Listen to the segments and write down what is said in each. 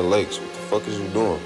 lakes. What the fuck is you doing?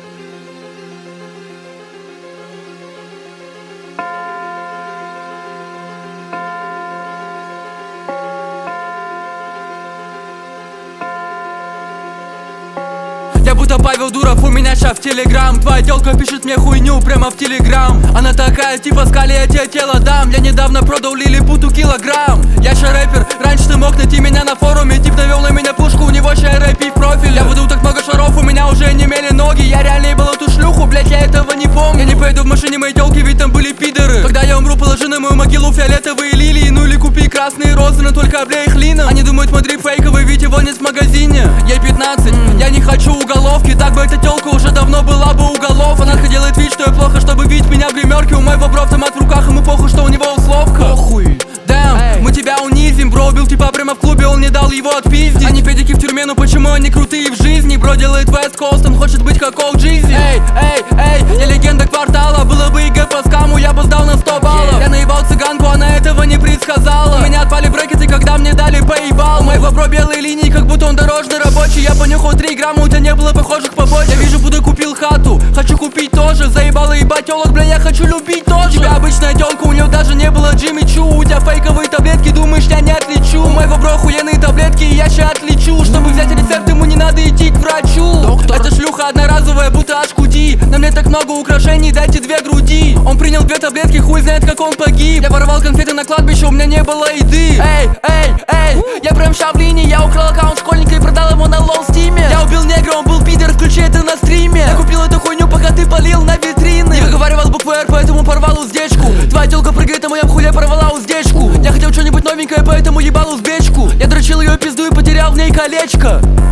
Я будто Павел Дуров, у меня ща в Телеграм. Твоя тёлка пишет мне хуйню прямо в Телеграм. Она такая, типа, скали, я тебе тело дам. Я недавно продал лилипуту килограмм. Я ща рэпер, раньше ты мог найти меня на форуме. Тип навел на меня пушку, у него ща рэпи в профиле. Я выдал так много шаров, у меня уже не мели ноги. Я реально ебал эту шлюху, блять, я этого не помню. Я не поеду в машине моей тёлки, ведь там были пидоры. Когда я умру, положи на мою могилу фиолетовые лилии. Ну или купи красные розы, но только облей их лином. Они думают, смотри, фейковый, ведь его нет в магазине. Ей 15, я не хочу уголовки. Так бы эта тёлка уже давно была бы уголов. Она делает вид, что я плохо, чтобы видеть меня в гримерке. У моего бро автомат в руках, ему похуй, что у него условка. Похуй, дэм, мы тебя унизим. Бро убил типа прямо в клубе, он не дал его отпиздить. Они педики в тюрьме, но почему они крутые в жизни? Бро делает West Coast, он хочет быть как Оу Джизи. Эй, я легенда квартала. Было бы ЕГЭ по скаму, я бы сдал на 100 баллов. Я наебал цыганку, она этого не предсказала. У меня отпали брекеты, когда мне дали поебал. У моего бро белые линии, как будто он дорожный рабочий. Я понюхал 3 грамма, у тебя не было похожих побочек. Я вижу, буду купил хату, хочу купить тоже. Заебало ебать тёлок, бля, я хочу любить тоже. У тебя обычная тёлка, у неё даже не было Джимми Чу. У тебя фейковые таблетки, думаешь, я не отличу. У моего бро охуенные таблетки, и я ща отличу. Чтобы взять рецепт, ему не надо идти к врачу. Доктор. Эта шлюха одноразовая, будто ашкуди. На мне так много украшений, дайте 2 груди. Он принял 2 таблетки, хуй знает, как он погиб. Я воровал конфеты на кладбище, у меня не было еды. Эй, я прям ща в линии. Я украл аккаунт школьника и продал его на лол стиме. Я убил негра, он был пидор, включи это на стриме. Я купил эту хуйню, пока ты полил на витрины. Не выговаривал буквы R, поэтому порвал уздечку. Твоя тёлка прыгает на моем хуле, порвала уздечку. Я хотел что-нибудь новенькое, поэтому ебал узбечку. Я дрочил её пизду и потерял в ней колечко.